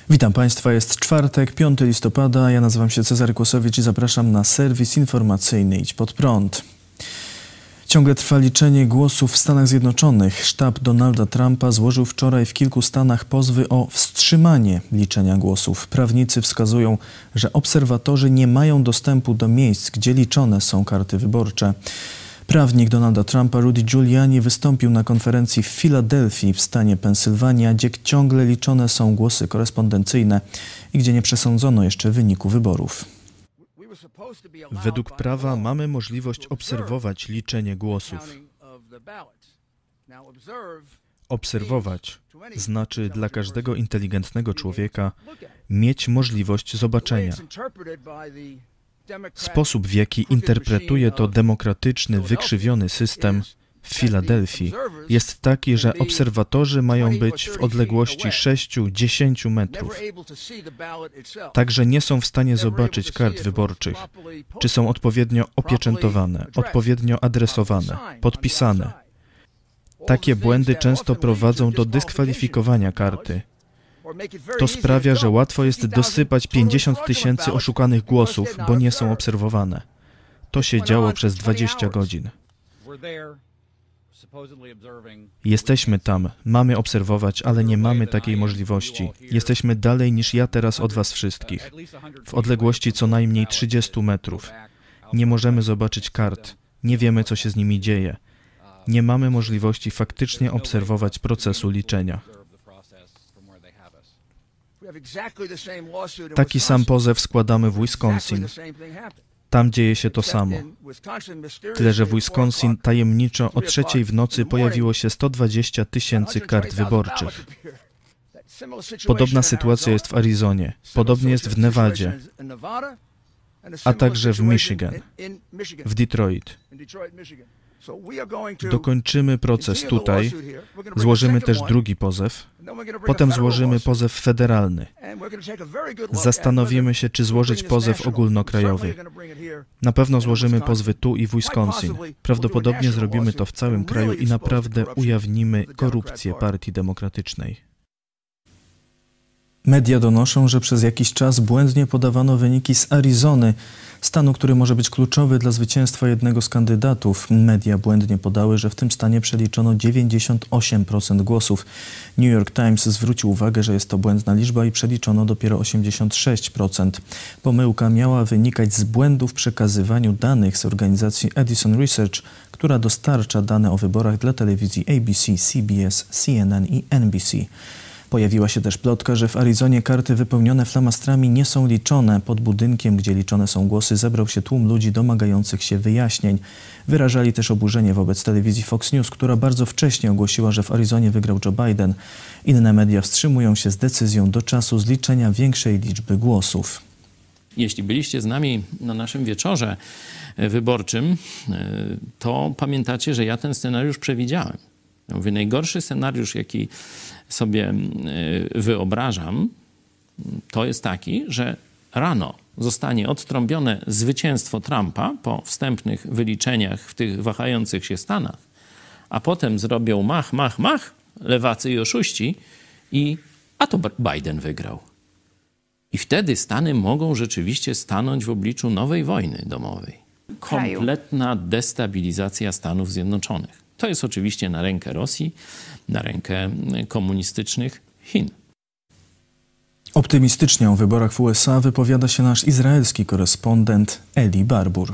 Witam Państwa, jest czwartek, 5 listopada. Ja nazywam się Cezary Kłosowicz i zapraszam na serwis informacyjny Idź Pod Prąd. Ciągle trwa liczenie głosów w Stanach Zjednoczonych. Sztab Donalda Trumpa złożył wczoraj w kilku stanach pozwy o wstrzymanie liczenia głosów. Prawnicy wskazują, że obserwatorzy nie mają dostępu do miejsc, gdzie liczone są karty wyborcze. Prawnik Donalda Trumpa, Rudy Giuliani, wystąpił na konferencji w Filadelfii w stanie Pensylwania, gdzie ciągle liczone są głosy korespondencyjne i gdzie nie przesądzono jeszcze wyniku wyborów. Według prawa mamy możliwość obserwować liczenie głosów. Obserwować znaczy dla każdego inteligentnego człowieka mieć możliwość zobaczenia. Sposób, w jaki interpretuje to demokratyczny, wykrzywiony system w Filadelfii, jest taki, że obserwatorzy mają być w odległości 6-10 metrów. Także nie są w stanie zobaczyć kart wyborczych, czy są odpowiednio opieczętowane, odpowiednio adresowane, podpisane. Takie błędy często prowadzą do dyskwalifikowania karty. To sprawia, że łatwo jest dosypać 50 000 oszukanych głosów, bo nie są obserwowane. To się działo przez 20 godzin. Jesteśmy tam, mamy obserwować, ale nie mamy takiej możliwości. Jesteśmy dalej niż ja teraz od was wszystkich, w odległości co najmniej 30 metrów. Nie możemy zobaczyć kart, nie wiemy, co się z nimi dzieje. Nie mamy możliwości faktycznie obserwować procesu liczenia. Taki sam pozew składamy w Wisconsin. Tam dzieje się to samo. Tyle, że w Wisconsin tajemniczo o 3:00 w nocy pojawiło się 120 000 kart wyborczych. Podobna sytuacja jest w Arizonie, podobnie jest w Nevadzie, a także w Michigan, w Detroit. Dokończymy proces tutaj, złożymy też drugi pozew, potem złożymy pozew federalny. Zastanowimy się, czy złożyć pozew ogólnokrajowy. Na pewno złożymy pozwy tu i w Wisconsin. Prawdopodobnie zrobimy to w całym kraju i naprawdę ujawnimy korupcję Partii Demokratycznej. Media donoszą, że przez jakiś czas błędnie podawano wyniki z Arizony, stanu, który może być kluczowy dla zwycięstwa jednego z kandydatów. Media błędnie podały, że w tym stanie przeliczono 98% głosów. New York Times zwrócił uwagę, że jest to błędna liczba i przeliczono dopiero 86%. Pomyłka miała wynikać z błędu w przekazywaniu danych z organizacji Edison Research, która dostarcza dane o wyborach dla telewizji ABC, CBS, CNN i NBC. Pojawiła się też plotka, że w Arizonie karty wypełnione flamastrami nie są liczone. Pod budynkiem, gdzie liczone są głosy, zebrał się tłum ludzi domagających się wyjaśnień. Wyrażali też oburzenie wobec telewizji Fox News, która bardzo wcześnie ogłosiła, że w Arizonie wygrał Joe Biden. Inne media wstrzymują się z decyzją do czasu zliczenia większej liczby głosów. Jeśli byliście z nami na naszym wieczorze wyborczym, to pamiętacie, że ja ten scenariusz przewidziałem. Mówię, najgorszy scenariusz, jaki sobie wyobrażam, to jest taki, że rano zostanie odtrąbione zwycięstwo Trumpa po wstępnych wyliczeniach w tych wahających się stanach, a potem zrobią mach, lewacy i oszuści a to Biden wygrał. I wtedy Stany mogą rzeczywiście stanąć w obliczu nowej wojny domowej. Kompletna destabilizacja Stanów Zjednoczonych. To jest oczywiście na rękę Rosji, na rękę komunistycznych Chin. Optymistycznie o wyborach w USA wypowiada się nasz izraelski korespondent Eli Barbur.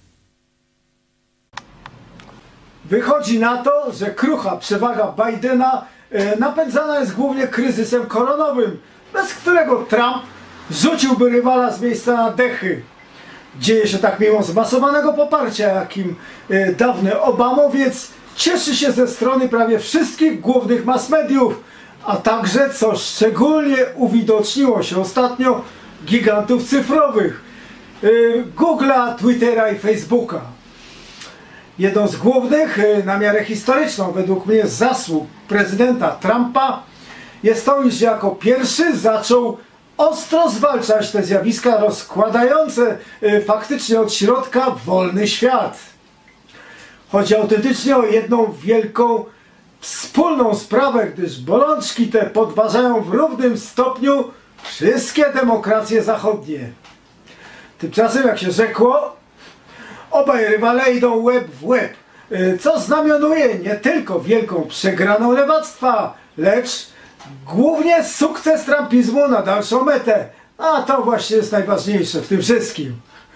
Wychodzi na to, że krucha przewaga Bidena napędzana jest głównie kryzysem koronowym, bez którego Trump rzuciłby rywala z miejsca na dechy. Dzieje się tak mimo zmasowanego poparcia, jakim dawny Obamowiec cieszy się ze strony prawie wszystkich głównych mass mediów, a także, co szczególnie uwidoczniło się ostatnio, gigantów cyfrowych, Google'a, Twittera i Facebooka. Jedną z głównych, na miarę historyczną według mnie, zasług prezydenta Trumpa jest to, iż jako pierwszy zaczął ostro zwalczać te zjawiska rozkładające faktycznie od środka wolny świat. Chodzi autentycznie o jedną wielką wspólną sprawę, gdyż bolączki te podważają w równym stopniu wszystkie demokracje zachodnie. Tymczasem, jak się rzekło, obaj rywale idą łeb w łeb, co znamionuje nie tylko wielką przegraną lewactwa, lecz głównie sukces trumpizmu na dalszą metę. A to właśnie jest najważniejsze w tym wszystkim.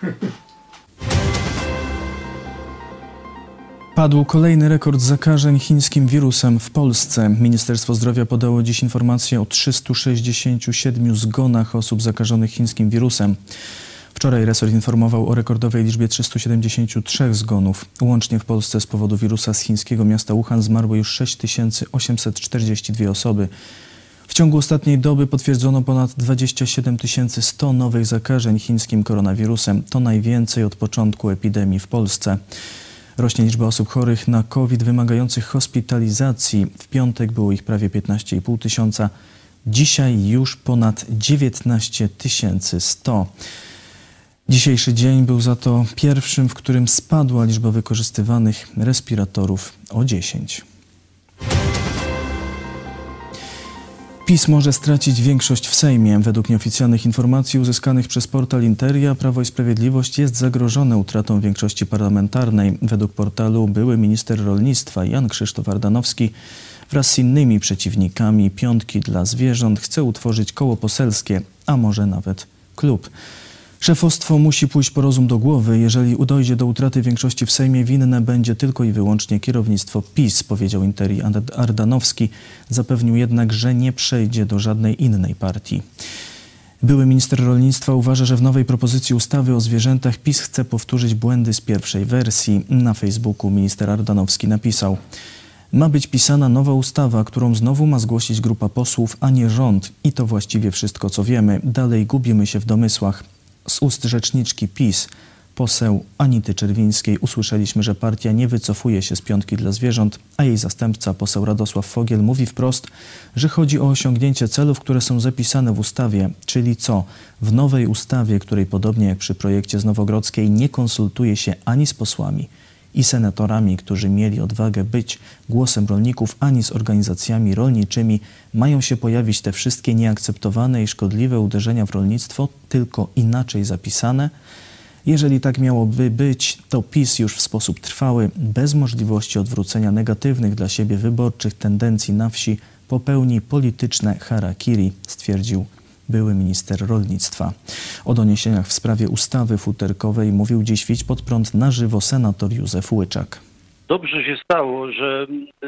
Padł kolejny rekord zakażeń chińskim wirusem w Polsce. Ministerstwo Zdrowia podało dziś informację o 367 zgonach osób zakażonych chińskim wirusem. Wczoraj resort informował o rekordowej liczbie 373 zgonów. Łącznie w Polsce z powodu wirusa z chińskiego miasta Wuhan zmarły już 6842 osoby. W ciągu ostatniej doby potwierdzono ponad 27 100 nowych zakażeń chińskim koronawirusem. To najwięcej od początku epidemii w Polsce. Rośnie liczba osób chorych na COVID wymagających hospitalizacji. W piątek było ich prawie 15,5 tysiąca. Dzisiaj już ponad 19 100. Dzisiejszy dzień był za to pierwszym, w którym spadła liczba wykorzystywanych respiratorów o 10. PiS może stracić większość w Sejmie. Według nieoficjalnych informacji uzyskanych przez portal Interia Prawo i Sprawiedliwość jest zagrożone utratą większości parlamentarnej. Według portalu były minister rolnictwa Jan Krzysztof Ardanowski wraz z innymi przeciwnikami Piątki dla zwierząt chce utworzyć koło poselskie, a może nawet klub. Szefostwo musi pójść po rozum do głowy. Jeżeli dojdzie do utraty większości w Sejmie, winne będzie tylko i wyłącznie kierownictwo PiS, powiedział Interii Ardanowski. Zapewnił jednak, że nie przejdzie do żadnej innej partii. Były minister rolnictwa uważa, że w nowej propozycji ustawy o zwierzętach PiS chce powtórzyć błędy z pierwszej wersji. Na Facebooku minister Ardanowski napisał: ma być pisana nowa ustawa, którą znowu ma zgłosić grupa posłów, a nie rząd. I to właściwie wszystko, co wiemy. Dalej gubimy się w domysłach. Z ust rzeczniczki PiS, poseł Anity Czerwińskiej, usłyszeliśmy, że partia nie wycofuje się z Piątki dla zwierząt, a jej zastępca, poseł Radosław Fogiel, mówi wprost, że chodzi o osiągnięcie celów, które są zapisane w ustawie. Czyli co? W nowej ustawie, której podobnie jak przy projekcie z Nowogrodzkiej nie konsultuje się ani z posłami i senatorami, którzy mieli odwagę być głosem rolników, ani z organizacjami rolniczymi, mają się pojawić te wszystkie nieakceptowane i szkodliwe uderzenia w rolnictwo, tylko inaczej zapisane. Jeżeli tak miałoby być, to PiS już w sposób trwały, bez możliwości odwrócenia negatywnych dla siebie wyborczych tendencji na wsi, popełni polityczne harakiri, stwierdził były minister rolnictwa. O doniesieniach w sprawie ustawy futerkowej mówił dziś Widź pod prąd na żywo senator Józef Łyczak. Dobrze się stało, że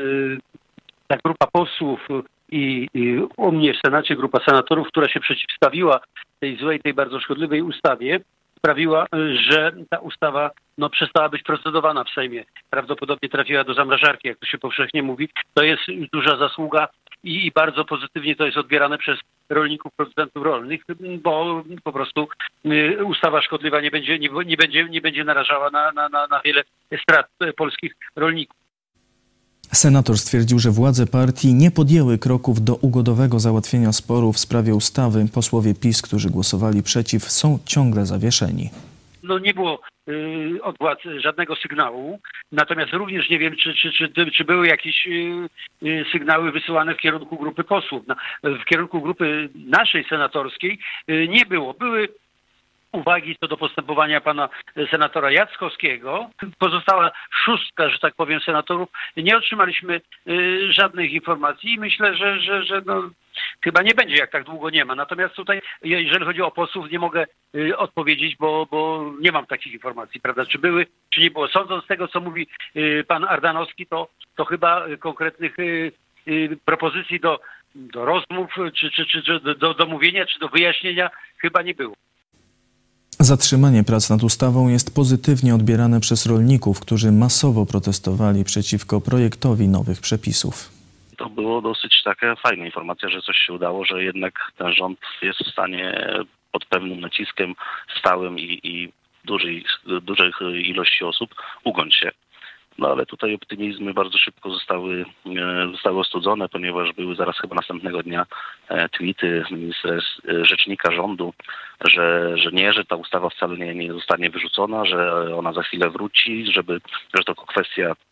ta grupa posłów i u mnie w Senacie grupa senatorów, która się przeciwstawiła tej złej, tej bardzo szkodliwej ustawie, sprawiła, że ta ustawa przestała być procedowana w Sejmie. Prawdopodobnie trafiła do zamrażarki, jak to się powszechnie mówi. To jest duża zasługa i bardzo pozytywnie to jest odbierane przez rolników, producentów rolnych, bo po prostu ustawa szkodliwa nie będzie narażała na wiele strat polskich rolników. Senator stwierdził, że władze partii nie podjęły kroków do ugodowego załatwienia sporu w sprawie ustawy. Posłowie PiS, którzy głosowali przeciw, są ciągle zawieszeni. Nie było od władz żadnego sygnału, natomiast również nie wiem, czy były jakieś sygnały wysyłane w kierunku grupy posłów. W kierunku grupy naszej senatorskiej nie było. Były uwagi co do postępowania pana senatora Jackowskiego. Pozostała szóstka, że tak powiem, senatorów. Nie otrzymaliśmy żadnych informacji i myślę, że chyba nie będzie, jak tak długo nie ma. Natomiast tutaj, jeżeli chodzi o posłów, nie mogę odpowiedzieć, bo nie mam takich informacji, prawda? Czy były, czy nie było. Sądząc z tego, co mówi pan Ardanowski, to chyba konkretnych propozycji do rozmów, czy do mówienia, czy do wyjaśnienia chyba nie było. Zatrzymanie prac nad ustawą jest pozytywnie odbierane przez rolników, którzy masowo protestowali przeciwko projektowi nowych przepisów. To było dosyć taka fajna informacja, że coś się udało, że jednak ten rząd jest w stanie pod pewnym naciskiem stałym i dużej ilości osób ugiąć się. Ale tutaj optymizmy bardzo szybko zostały ostudzone, ponieważ były zaraz chyba następnego dnia tweety rzecznika rządu, że ta ustawa wcale nie zostanie wyrzucona, że ona za chwilę wróci, że to kwestia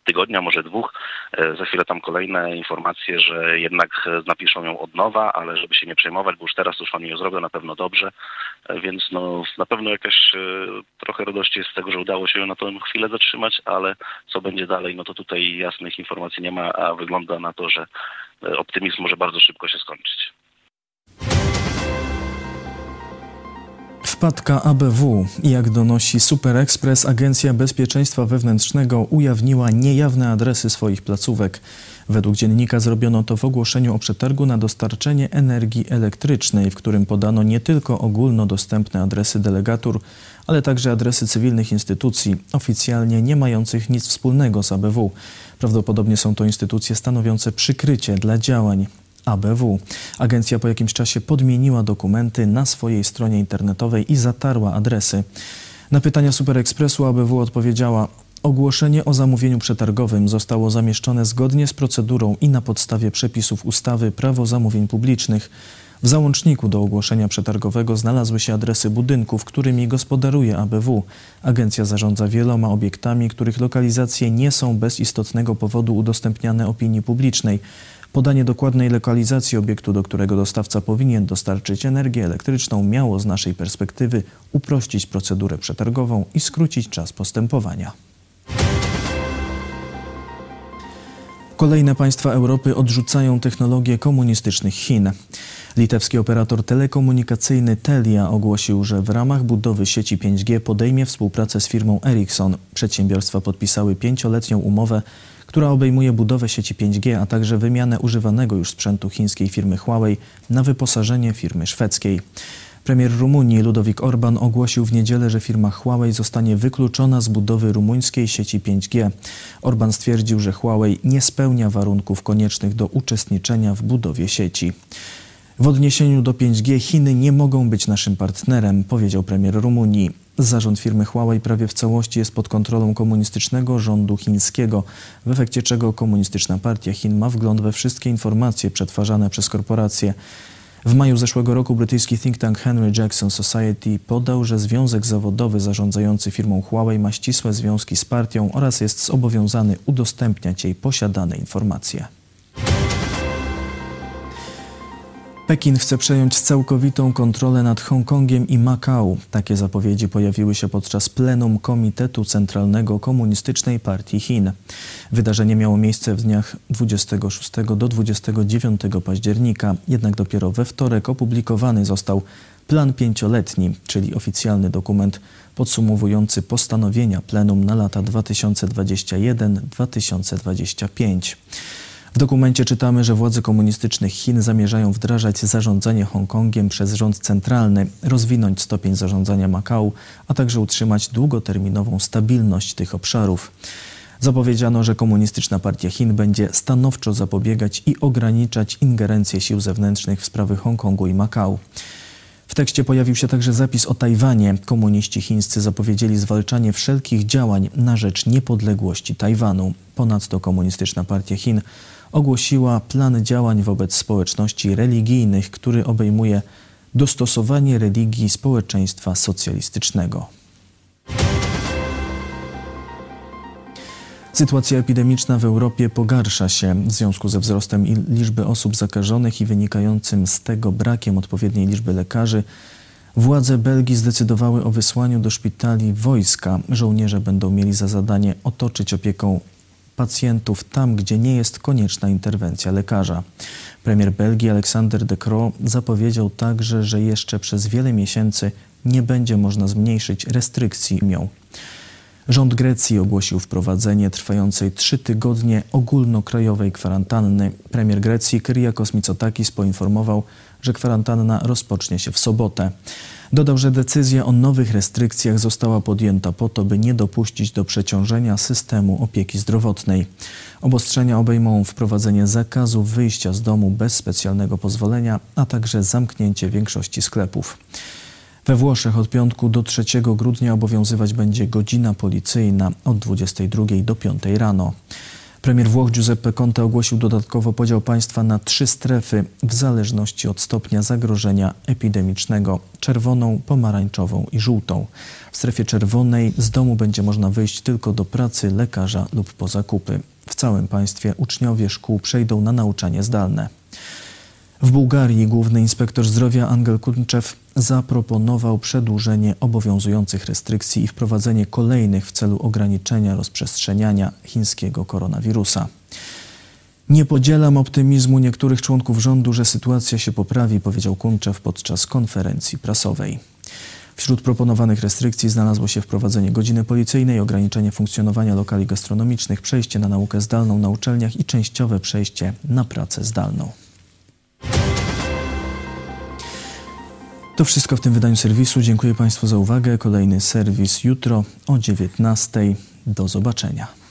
tygodnia, może 2. Za chwilę tam kolejne informacje, że jednak napiszą ją od nowa, ale żeby się nie przejmować, bo już teraz oni ją zrobią na pewno dobrze, więc na pewno jakaś trochę radości jest z tego, że udało się ją na tę chwilę zatrzymać, ale co będzie dalej, to tutaj jasnych informacji nie ma, a wygląda na to, że optymizm może bardzo szybko się skończyć. Wpadka ABW. Jak donosi Super Express, Agencja Bezpieczeństwa Wewnętrznego ujawniła niejawne adresy swoich placówek. Według dziennika zrobiono to w ogłoszeniu o przetargu na dostarczenie energii elektrycznej, w którym podano nie tylko ogólnodostępne adresy delegatur, ale także adresy cywilnych instytucji, oficjalnie nie mających nic wspólnego z ABW. Prawdopodobnie są to instytucje stanowiące przykrycie dla działań ABW. Agencja po jakimś czasie podmieniła dokumenty na swojej stronie internetowej i zatarła adresy. Na pytania Super Expressu ABW odpowiedziała: ogłoszenie o zamówieniu przetargowym zostało zamieszczone zgodnie z procedurą i na podstawie przepisów ustawy Prawo zamówień publicznych. W załączniku do ogłoszenia przetargowego znalazły się adresy budynków, którymi gospodaruje ABW. Agencja zarządza wieloma obiektami, których lokalizacje nie są bez istotnego powodu udostępniane opinii publicznej. Podanie dokładnej lokalizacji obiektu, do którego dostawca powinien dostarczyć energię elektryczną, miało z naszej perspektywy uprościć procedurę przetargową i skrócić czas postępowania. Kolejne państwa Europy odrzucają technologię komunistycznych Chin. Litewski operator telekomunikacyjny Telia ogłosił, że w ramach budowy sieci 5G podejmie współpracę z firmą Ericsson. Przedsiębiorstwa podpisały 5-letnią umowę, która obejmuje budowę sieci 5G, a także wymianę używanego już sprzętu chińskiej firmy Huawei na wyposażenie firmy szwedzkiej. Premier Rumunii Ludovik Orban ogłosił w niedzielę, że firma Huawei zostanie wykluczona z budowy rumuńskiej sieci 5G. Orban stwierdził, że Huawei nie spełnia warunków koniecznych do uczestniczenia w budowie sieci. W odniesieniu do 5G Chiny nie mogą być naszym partnerem, powiedział premier Rumunii. Zarząd firmy Huawei prawie w całości jest pod kontrolą komunistycznego rządu chińskiego, w efekcie czego Komunistyczna Partia Chin ma wgląd we wszystkie informacje przetwarzane przez korporacje. W maju zeszłego roku brytyjski think tank Henry Jackson Society podał, że związek zawodowy zarządzający firmą Huawei ma ścisłe związki z partią oraz jest zobowiązany udostępniać jej posiadane informacje. Pekin chce przejąć całkowitą kontrolę nad Hongkongiem i Makao. Takie zapowiedzi pojawiły się podczas plenum Komitetu Centralnego Komunistycznej Partii Chin. Wydarzenie miało miejsce w dniach 26 do 29 października, jednak dopiero we wtorek opublikowany został plan 5-letni, czyli oficjalny dokument podsumowujący postanowienia plenum na lata 2021-2025. W dokumencie czytamy, że władze komunistycznych Chin zamierzają wdrażać zarządzanie Hongkongiem przez rząd centralny, rozwinąć stopień zarządzania Makao, a także utrzymać długoterminową stabilność tych obszarów. Zapowiedziano, że Komunistyczna Partia Chin będzie stanowczo zapobiegać i ograniczać ingerencję sił zewnętrznych w sprawy Hongkongu i Makao. W tekście pojawił się także zapis o Tajwanie. Komuniści chińscy zapowiedzieli zwalczanie wszelkich działań na rzecz niepodległości Tajwanu. Ponadto Komunistyczna Partia Chin ogłosiła plan działań wobec społeczności religijnych, który obejmuje dostosowanie religii społeczeństwa socjalistycznego. Sytuacja epidemiczna w Europie pogarsza się w związku ze wzrostem liczby osób zakażonych i wynikającym z tego brakiem odpowiedniej liczby lekarzy. Władze Belgii zdecydowały o wysłaniu do szpitali wojska. Żołnierze będą mieli za zadanie otoczyć opieką pacjentów tam, gdzie nie jest konieczna interwencja lekarza. Premier Belgii Alexander De Croo zapowiedział także, że jeszcze przez wiele miesięcy nie będzie można zmniejszyć restrykcji mią. Rząd Grecji ogłosił wprowadzenie trwającej 3 tygodnie ogólnokrajowej kwarantanny. Premier Grecji Kyriakos Mitsotakis poinformował, że kwarantanna rozpocznie się w sobotę. Dodał, że decyzja o nowych restrykcjach została podjęta po to, by nie dopuścić do przeciążenia systemu opieki zdrowotnej. Obostrzenia obejmą wprowadzenie zakazu wyjścia z domu bez specjalnego pozwolenia, a także zamknięcie większości sklepów. We Włoszech od piątku do 3 grudnia obowiązywać będzie godzina policyjna od 22 do 5 rano. Premier Włoch Giuseppe Conte ogłosił dodatkowo podział państwa na 3 strefy w zależności od stopnia zagrożenia epidemicznego: czerwoną, pomarańczową i żółtą. W strefie czerwonej z domu będzie można wyjść tylko do pracy, lekarza lub po zakupy. W całym państwie uczniowie szkół przejdą na nauczanie zdalne. W Bułgarii główny inspektor zdrowia Angel Kunczew zaproponował przedłużenie obowiązujących restrykcji i wprowadzenie kolejnych w celu ograniczenia rozprzestrzeniania chińskiego koronawirusa. Nie podzielam optymizmu niektórych członków rządu, że sytuacja się poprawi, powiedział Kunczew podczas konferencji prasowej. Wśród proponowanych restrykcji znalazło się wprowadzenie godziny policyjnej, ograniczenie funkcjonowania lokali gastronomicznych, przejście na naukę zdalną na uczelniach i częściowe przejście na pracę zdalną. To wszystko w tym wydaniu serwisu. Dziękuję Państwu za uwagę. Kolejny serwis jutro o 19:00. Do zobaczenia.